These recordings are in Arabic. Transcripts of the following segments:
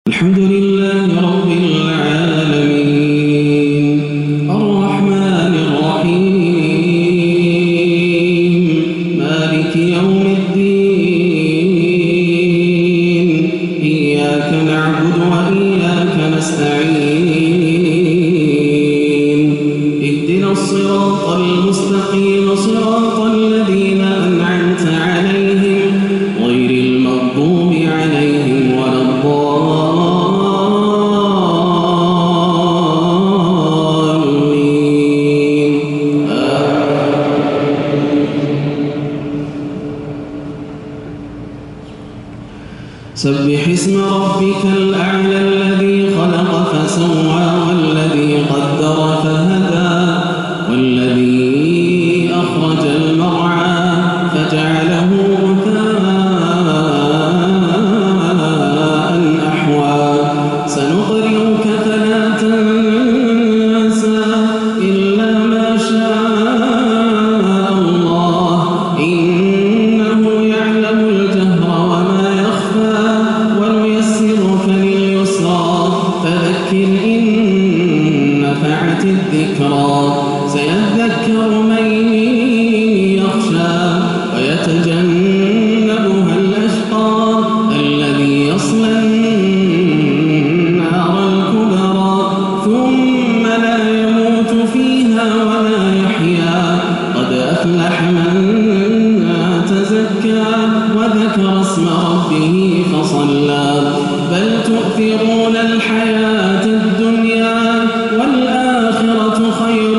الحمد لله رب العالمين الرحمن الرحيم مالك يوم الدين إياك نعبد وإياك نستعين اهدنا الصراط المستقيم صراط الذين أنعمت عليهم غير المغضوب عليهم ولا سبح اسم ربك الأعلى الذي خلق فسوى والذي قدر فهدى والذي أخرج المرعى فجعله غثاء أحوى سنقرئك فلا تنسى إلا ما شاء الله إنه يعلم الجهر وما يخفى ونيسرك لليسرى فذكر إن نفعت الذكرى سيذكر من يخشى ويتجنبها الأشقى الذي يصلى النار الكبرى ثم لا يموت فيها ولا يحيا قد أفلح من تزكى وذكر اسم ربه فصلى بل تؤثرون الحياة الدنيا والآخرة خير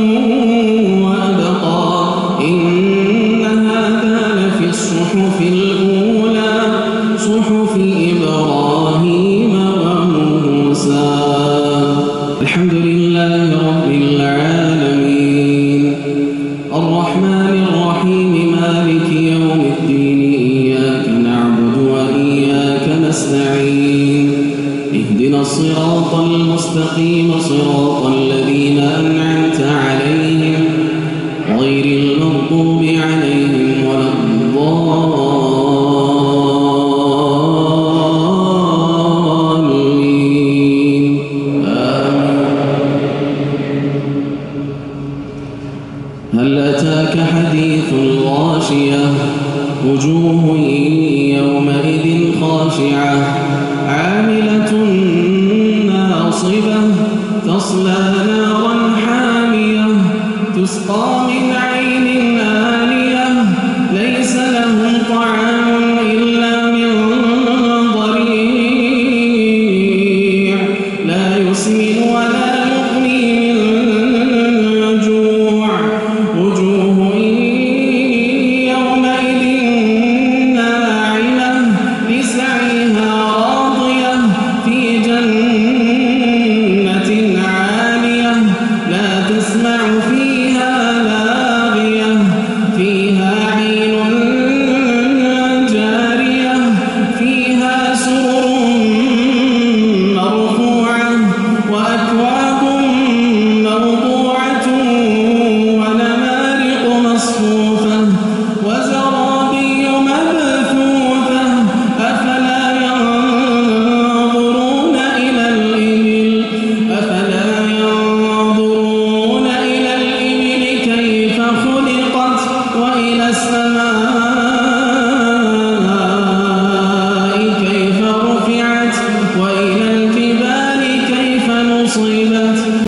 وأبقى إن هذا لفي الصحف الأولى صحف إبراهيم وموسى الحمد لله رب العالمين الرحمن الرحيم مالك يوم الدين إياك نعبد وإياك نستعين اهدنا الصراط المستقيم صراط الذين أنعمت عليهم غير المغضوب عليهم ولا الضالين هل أتاك حديث الغاشية وجوه يومئذ خاشعة عاملة ناصبة تصلى نارا حامية تسقى من عين آنية ليس لهم طعام إلا من ضريع لا يسمن ولا يغني من جوع وجوه يومئذ ناعمة لسعيها راضية في جنة عالية لا تسمع فيها لاغية فيها عين جارية فيها سرر مرفوعة وأكواب موضوعة ونمارق مصفوفة وزرابي مبثوثة أفلا ينظرون إلى الإبل كيف خلقت وإلى السماء كيف رفعت وإلى الجبال كيف نصبت